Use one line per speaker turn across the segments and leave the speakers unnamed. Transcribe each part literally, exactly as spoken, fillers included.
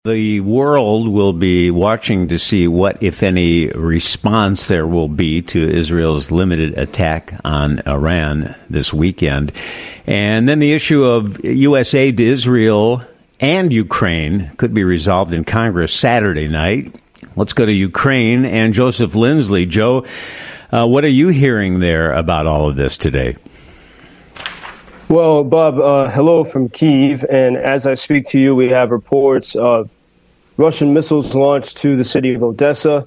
The world will be watching to see what, if any, response there will be to Israel's limited attack on Iran this weekend. And then the issue of U S aid to Israel and Ukraine could be resolved in Congress Saturday night. Let's go to Ukraine and Joseph Lindsley. Joe, uh, what are you hearing there about all of this today?
Well, Bob, uh, hello from Kyiv. And as I speak to you, we have reports of Russian missiles launched to the city of Odessa.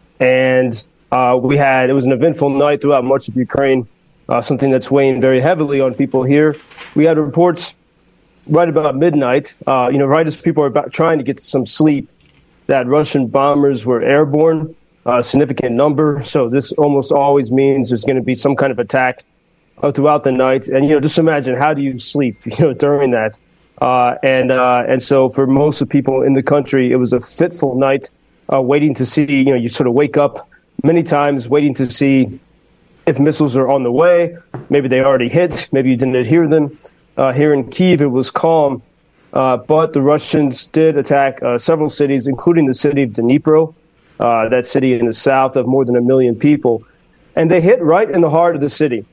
And uh, we had, it was an eventful night throughout much of Ukraine, uh, something that's weighing very heavily on people here. We had reports right about midnight, uh, you know, right as people are about trying to get some sleep, that Russian bombers were airborne, a significant number. So this almost always means there's going to be some kind of attack uh, throughout the night. And, you know, just imagine, how do you sleep, you know, during that? Uh, and uh, and so for most of the people in the country, it was a fitful night, uh, waiting to see, you know, you sort of wake up many times waiting to see if missiles are on the way. Maybe they already hit. Maybe you didn't hear them. Uh, here in Kyiv, it was calm. Uh, but the Russians did attack uh, several cities, including the city of Dnipro, uh, that city in the south of more than a million people. And they hit right in the heart of the city.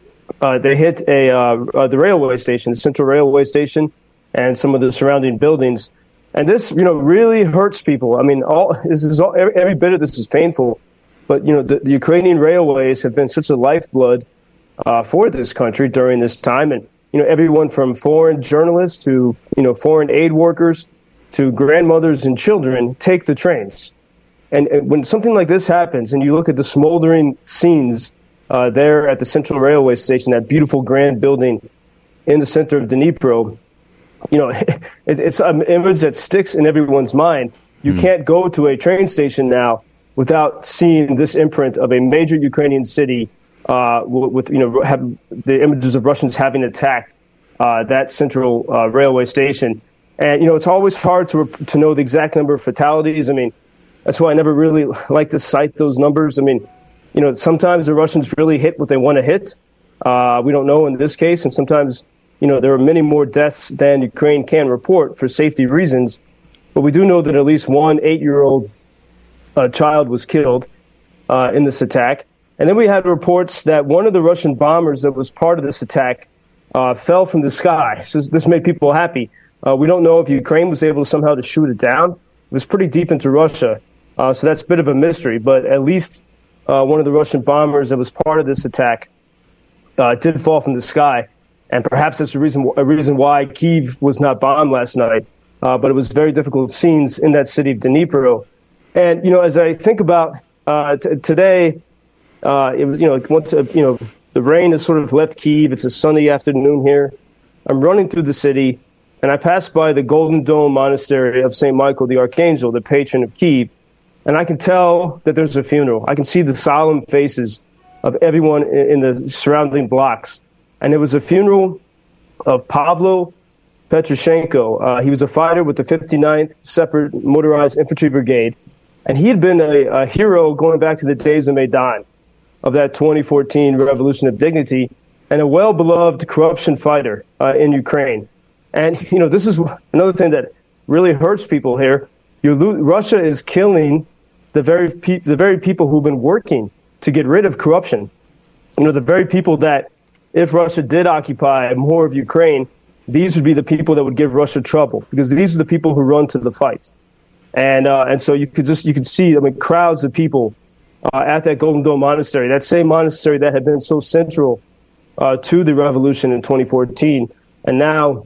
Uh, they hit a uh, uh, the railway station, the central railway station, and some of the surrounding buildings. And this, you know, really hurts people. I mean, all this is all, every, every bit of this is painful. But, you know, the, the Ukrainian railways have been such a lifeblood uh, for this country during this time. And, you know, everyone from foreign journalists to, you know, foreign aid workers to grandmothers and children take the trains. And, and when something like this happens and you look at the smoldering scenes uh, there at the central railway station, that beautiful grand building in the center of Dnipro, you know, it, it's an image that sticks in everyone's mind. You mm. can't go to a train station now without seeing this imprint of a major Ukrainian city uh, with, you know, have the images of Russians having attacked uh, that central uh, railway station. And, you know, it's always hard to to know the exact number of fatalities. I mean, that's why I never really like to cite those numbers. I mean, you know, sometimes the Russians really hit what they want to hit. Uh, we don't know in this case. And sometimes, you know, there are many more deaths than Ukraine can report for safety reasons. But we do know that at least one eight-year-old uh, child was killed uh, in this attack. And then we had reports that one of the Russian bombers that was part of this attack uh, fell from the sky. So this made people happy. Uh, we don't know if Ukraine was able somehow to shoot it down. It was pretty deep into Russia. Uh, so that's a bit of a mystery. But at least uh, one of the Russian bombers that was part of this attack uh, did fall from the sky. And perhaps that's a reason, a reason why Kyiv was not bombed last night. Uh, but it was very difficult scenes in that city of Dnipro. And, you know, as I think about uh, t- today, uh, it was, you know, once, uh, you know, the rain has sort of left Kyiv. It's a sunny afternoon here. I'm running through the city, and I passed by the Golden Dome Monastery of Saint Michael the Archangel, the patron of Kyiv. And I can tell that there's a funeral. I can see the solemn faces of everyone in, in the surrounding blocks. And it was a funeral of Pavlo Petroshenko. Uh, he was a fighter with the fifty-ninth Separate Motorized Infantry Brigade. And he had been a, a hero going back to the days of Maidan, of that twenty fourteen Revolution of Dignity, and a well-beloved corruption fighter uh, in Ukraine. And, you know, this is another thing that really hurts people here. You lo- Russia is killing the very pe- the very people who've been working to get rid of corruption. You know, the very people that, if Russia did occupy more of Ukraine, these would be the people that would give Russia trouble, because these are the people who run to the fight. And uh, and so you could just you could see, I mean, crowds of people uh, at that Golden Dome Monastery, that same monastery that had been so central uh, to the revolution in twenty fourteen, and now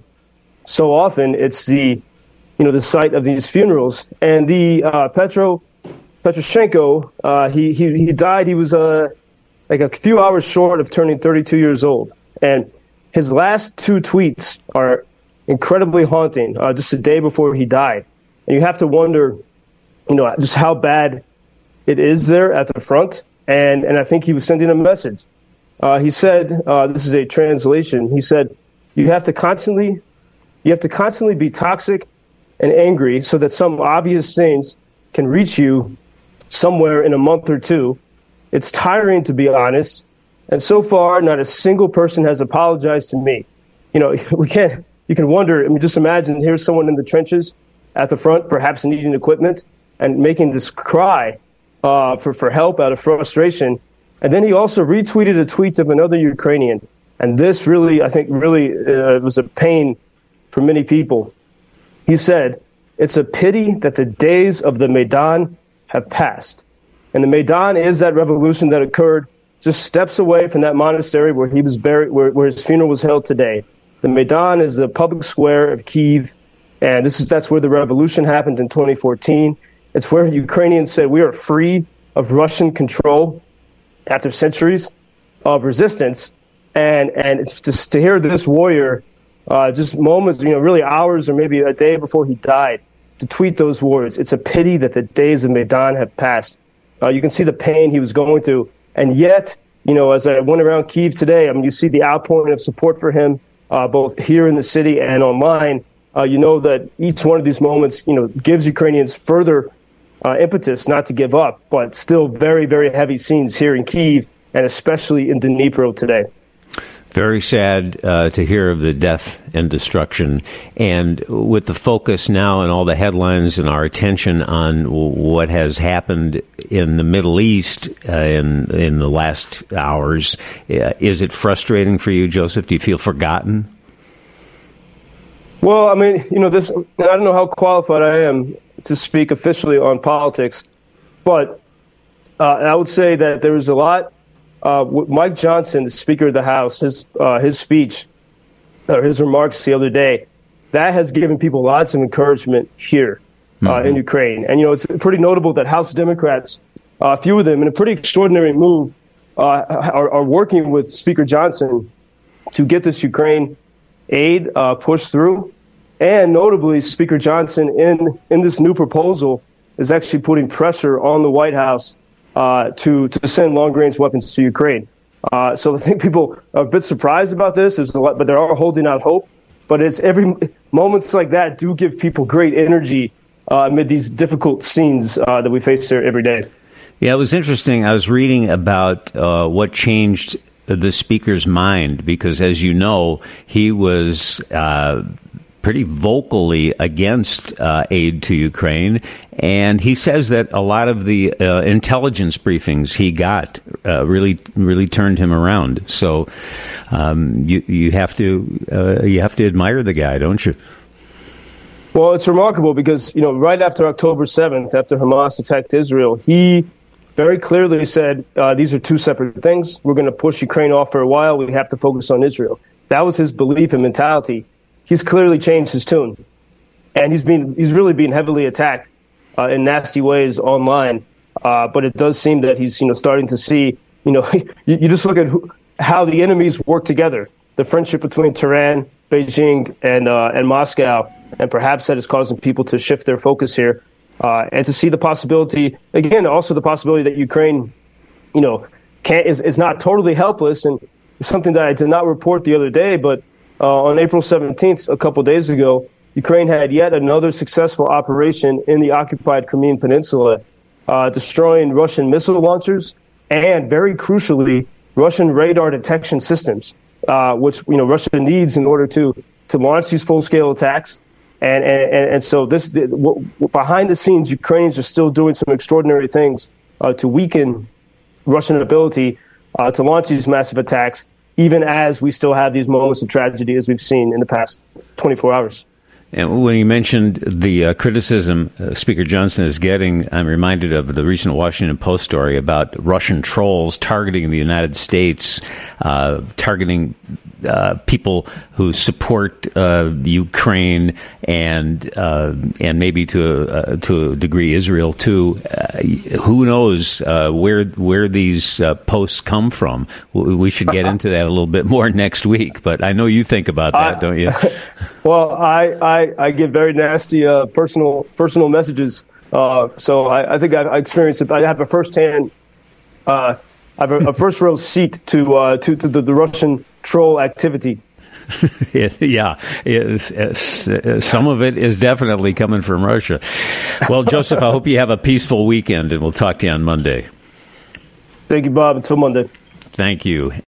so often it's the you know the site of these funerals. And the uh, Petro Petroshenko, uh, he he he died. He was uh, like a few hours short of turning thirty-two years old, and his last two tweets are incredibly haunting. Uh, just a day before he died, and you have to wonder, you know, just how bad it is there at the front. And and I think he was sending a message. Uh, he said, uh, this is a translation. He said, "You have to constantly, you have to constantly be toxic and angry, so that some obvious things can reach you somewhere in a month or two. It's tiring, to be honest. And so far, not a single person has apologized to me." You know, we can't. You can wonder. I mean, just imagine, here's someone in the trenches at the front, perhaps needing equipment and making this cry uh, for, for help out of frustration. And then he also retweeted a tweet of another Ukrainian. And this really, I think, really uh, was a pain for many people. He said, "It's a pity that the days of the Maidan have passed." And the Maidan is that revolution that occurred just steps away from that monastery where he was buried, where, where his funeral was held today. The Maidan is the public square of Kyiv, and this is that's where the revolution happened in twenty fourteen. It's where Ukrainians said we are free of Russian control after centuries of resistance. And and it's just to hear this warrior, uh, just moments, you know, really hours or maybe a day before he died, to tweet those words. It's a pity that the days of Maidan have passed. Uh, you can see the pain he was going through. And yet, you know, as I went around Kyiv today, I mean, you see the outpouring of support for him, uh, both here in the city and online. Uh, you know that each one of these moments, you know, gives Ukrainians further uh, impetus not to give up, but still very, very heavy scenes here in Kyiv and especially in Dnipro today.
Very sad uh, to hear of the death and destruction. And with the focus now and all the headlines and our attention on what has happened in the Middle East uh, in in the last hours, uh, is it frustrating for you, Joseph? Do you feel forgotten?
Well, I mean, you know, this. I don't know how qualified I am to speak officially on politics, but uh, I would say that there is a lot. Uh, Mike Johnson, the Speaker of the House, his uh, his speech or his remarks the other day, that has given people lots of encouragement here uh, mm-hmm. in Ukraine. And, you know, it's pretty notable that House Democrats, uh, a few of them, in a pretty extraordinary move, uh, are, are working with Speaker Johnson to get this Ukraine aid uh, pushed through. And notably, Speaker Johnson, in, in this new proposal, is actually putting pressure on the White House Uh, to to send long-range weapons to Ukraine. Uh, so I think people are a bit surprised about this, There's a lot, but they are holding out hope. But it's every moments like that do give people great energy uh, amid these difficult scenes uh, that we face there every day.
Yeah, it was interesting. I was reading about uh, what changed the speaker's mind because, as you know, he was uh, pretty vocally against uh, aid to Ukraine. And he says that a lot of the uh, intelligence briefings he got uh, really, really turned him around. So um, you you have to uh, you have to admire the guy, don't you?
Well, it's remarkable because, you know, right after October seventh, after Hamas attacked Israel, he very clearly said uh, these are two separate things. We're going to push Ukraine off for a while. We have to focus on Israel. That was his belief and mentality. He's clearly changed his tune, and he's been he's really been heavily attacked uh, in nasty ways online. Uh, but it does seem that he's you know starting to see you know you, you just look at who, how the enemies work together, the friendship between Tehran, Beijing, and uh, and Moscow, and perhaps that is causing people to shift their focus here, uh, and to see the possibility again, also the possibility that Ukraine, you know, can't is is not totally helpless, and something that I did not report the other day, but. Uh, on April seventeenth, a couple days ago, Ukraine had yet another successful operation in the occupied Crimean Peninsula, uh, destroying Russian missile launchers and, very crucially, Russian radar detection systems, uh, which you know Russia needs in order to to launch these full-scale attacks. And and, and so this the, w- behind the scenes, Ukrainians are still doing some extraordinary things uh, to weaken Russian ability uh, to launch these massive attacks, even as we still have these moments of tragedy as we've seen in the past twenty-four hours.
And when you mentioned the uh, criticism uh, Speaker Johnson is getting, I'm reminded of the recent Washington Post story about Russian trolls targeting the United States, uh, targeting uh, people who support uh, Ukraine and uh, and maybe to a, uh, to a degree Israel too. Uh, who knows uh, where where these uh, posts come from? We should get into that a little bit more next week. But I know you think about that, uh, don't you?
Well, I, I, I get very nasty uh, personal personal messages. Uh, so I, I think I, I experienced it. I have a firsthand, uh, I have a, a first row seat to uh, to, to the, the Russian troll activity.
Yeah, it's, it's, uh, some of it is definitely coming from Russia. Well, Joseph, I hope you have a peaceful weekend, and we'll talk to you on Monday.
Thank you, Bob. Until Monday.
Thank you.